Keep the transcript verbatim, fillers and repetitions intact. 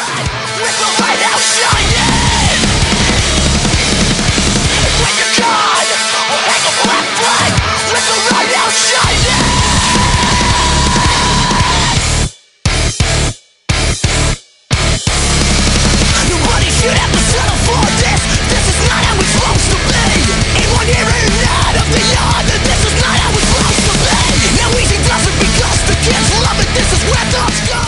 with the light out shining. When you're gone, we'll hang a black flag with the light out shining. Nobody should have to settle for this. This is not how it's supposed to be. In one ear and out of the other. This is not how it's supposed to be. Now easy does it because the kids love it. This is where thugs go.